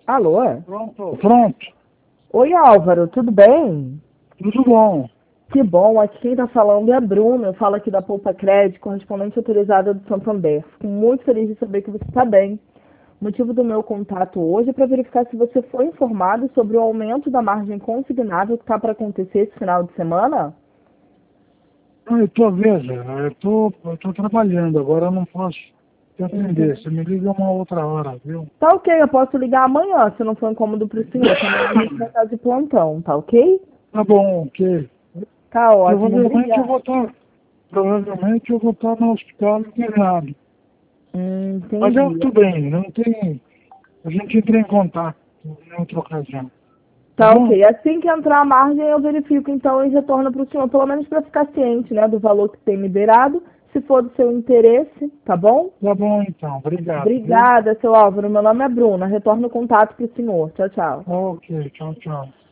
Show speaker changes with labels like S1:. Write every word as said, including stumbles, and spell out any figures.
S1: Alô?
S2: Pronto. Pronto.
S1: Oi, Álvaro, tudo bem?
S2: Tudo bom.
S1: Que bom, aqui quem está falando é a Bruna, eu falo aqui da Poupa Crédito, correspondente autorizada do Santander. Fico muito feliz de saber que você está bem. O motivo do meu contato hoje é para verificar se você foi informado sobre o aumento da margem consignável que está para acontecer esse final de semana.
S2: Ah, Eu tô, veja, eu tô, eu tô trabalhando, agora eu não posso te atender.
S1: Uhum.
S2: Você me liga uma outra hora, viu?
S1: Tá ok, eu posso ligar amanhã, se não for incômodo para o senhor. Também a gente vai estar de plantão, tá ok?
S2: Tá bom, ok.
S1: Tá ótimo,
S2: Provavelmente eu
S1: obrigada.
S2: vou estar, provavelmente eu vou estar no hospital internado.
S1: Hum,
S2: Mas eu
S1: entendi.
S2: tudo bem, não tem, a gente entra em contato em outra ocasião. Tá
S1: Tá
S2: bom?
S1: ok. Assim que entrar a margem, eu verifico então e retorno para o senhor, pelo menos para ficar ciente, né, do valor que tem liberado, se for do seu interesse, tá bom?
S2: Tá bom então, obrigado, viu?
S1: Obrigada, seu Álvaro. Meu nome é Bruna. Retorno o contato para o senhor. Tchau, tchau.
S2: Ok, tchau, tchau.